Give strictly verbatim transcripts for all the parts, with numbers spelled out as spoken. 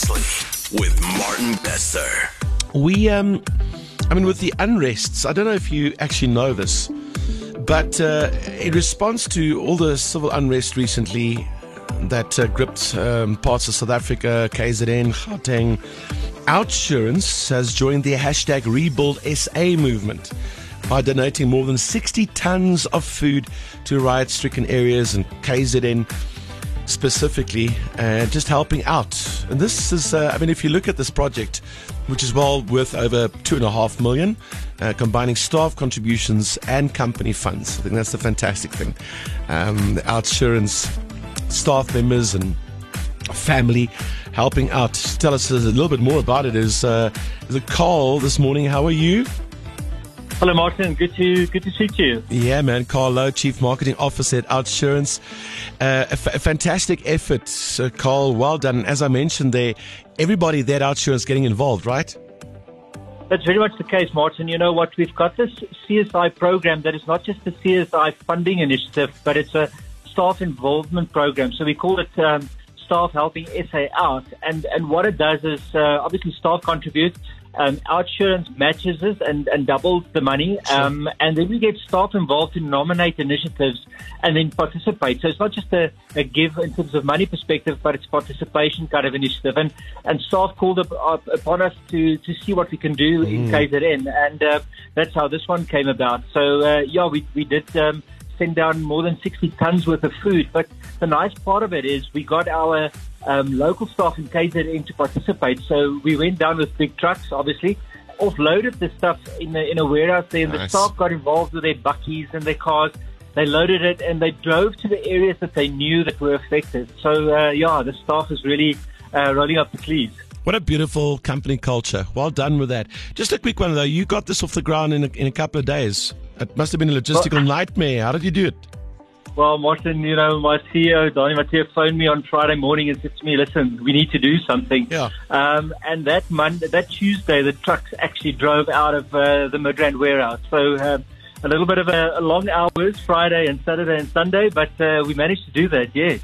Seriously with Martin Bester. We, um, I mean, with the unrests, I don't know if you actually know this, but uh, in response to all the civil unrest recently that uh, gripped um, parts of South Africa, K Z N, Gauteng, Outsurance has joined the hashtag Rebuild S A movement by donating more than sixty tons of food to riot-stricken areas in K Z N specifically, and uh, just helping out. And this is, uh, I mean, if you look at this project, which is well worth over two and a half million, uh, combining staff contributions and company funds. I think that's the fantastic thing. Um, the Outsurance staff members and family helping out. Tell us a little bit more about it. Is uh, is it Carl this morning? How are you? Hello, Martin. Good to good to speak to you. Yeah, man. Carl Lowe, Chief Marketing Officer at Outsurance. Uh, a, f- a fantastic effort, uh, Carl. Well done. As I mentioned there, everybody there at Outsurance getting involved, right? That's very much the case, Martin. You know what? We've got this C S I program that is not just a C S I funding initiative, but it's a staff involvement program. So we call it um, Staff Helping S A Out. And, and what it does is uh, obviously staff contribute. Um, Outsurance matches us and, and doubles the money, um, sure. And then we get staff involved to nominate initiatives and then participate. So it's not just a, a give in terms of money perspective, but it's participation kind of initiative. And, and staff called up, up upon us to, to see what we can do mm. in K Z N, and uh, that's how this one came about. So uh, yeah, we we did um, send down more than sixty tons worth of food. But the nice part of it is we got our Um, local staff in K Z N to participate. So we went down with big trucks, obviously, offloaded the stuff in a, in a warehouse there, and nice. The staff got involved with their buckies and their cars. They loaded it and they drove to the areas that they knew that were affected. So, uh, yeah, the staff is really uh, rolling up the sleeves. What a beautiful company culture. Well done with that. Just a quick one, though. You got this off the ground in a, in a couple of days. It must have been a logistical well, nightmare. How did you do it? Well, Martin, you know, my C E O, Donnie Mathieu, phoned me on Friday morning and said to me, listen, we need to do something. Yeah. Um, and that Monday, that Tuesday, the trucks actually drove out of uh, the Midrand warehouse. So uh, a little bit of a, a long hours, Friday and Saturday and Sunday, but uh, we managed to do that, yes.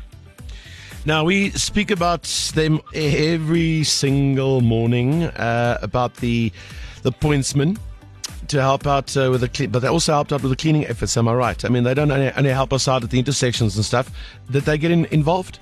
Now, we speak about them every single morning, uh, about the the pointsmen to help out uh, with the clean, but they also helped out with the cleaning efforts. Am I right? I mean, they don't only, only help us out at the intersections and stuff. Did they get in, involved?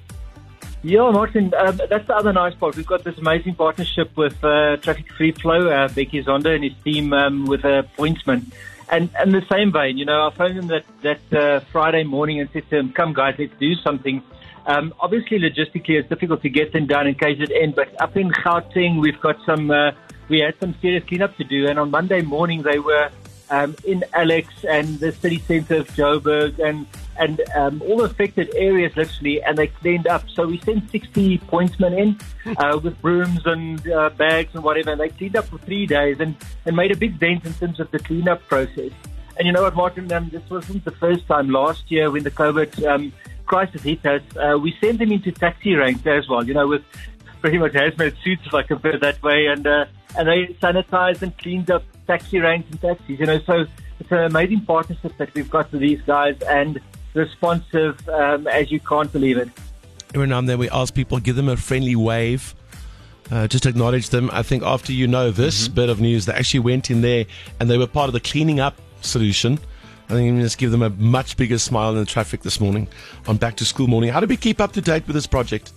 Yeah, Martin, um, that's the other nice part. We've got this amazing partnership with uh, Traffic Free Flow, uh, Becky Zonda and his team um, with a uh, pointsman. And in the same vein, you know, I phoned him that, that uh, Friday morning and said to him, come guys, let's do something. Um, obviously, logistically, it's difficult to get them done in K Z N, but up in Gauteng, we've got some... Uh, we had some serious cleanup to do, and on Monday morning they were um, in Alex and the city centre of Joburg and and um, all affected areas literally, and they cleaned up. So we sent sixty pointsmen in uh, with brooms and uh, bags and whatever, and they cleaned up for three days and, and made a big dent in terms of the cleanup process. And you know what, Martin, um, this wasn't the first time. Last year when the COVID um, crisis hit us, uh, we sent them into taxi ranks as well, you know, with pretty much hazmat suits, if I can put it that way, and uh, and they sanitized and cleaned up taxi ranks and taxis, you know, so it's an amazing partnership that we've got with these guys, and responsive um, as you can't believe it. Every now and then we ask people, give them a friendly wave, uh, just acknowledge them. I think after you know this mm-hmm. bit of news, they actually went in there and they were part of the cleaning up solution. I think you just give them a much bigger smile in the traffic this morning on Back to School morning. How do we keep up to date with this project?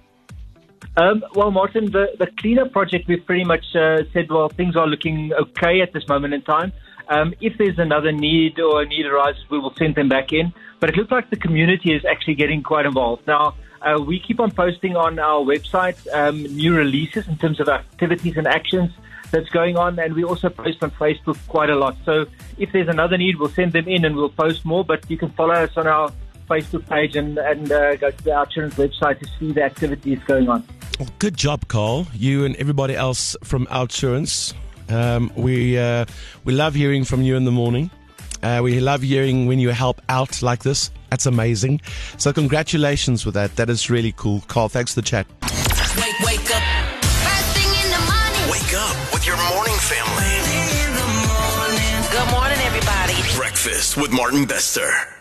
Um, well, Martin, the, the cleanup project, we've pretty much uh, said, well, things are looking okay at this moment in time. Um, if there's another need or a need arises, we will send them back in. But it looks like the community is actually getting quite involved. Now, uh, we keep on posting on our website um, new releases in terms of activities and actions that's going on, and we also post on Facebook quite a lot. So if there's another need, we'll send them in and we'll post more, but you can follow us on our Facebook page and, and uh, go to the Outsurance website to see the activities going on. Well, good job, Carl. You and everybody else from Outsurance. Um, we uh, we love hearing from you in the morning. Uh, we love hearing when you help out like this. That's amazing. So congratulations with that. That is really cool. Carl, thanks for the chat. Wake, wake up. First thing in the morning. Wake up with your morning family. In the morning. Good morning, everybody. Breakfast with Martin Bester.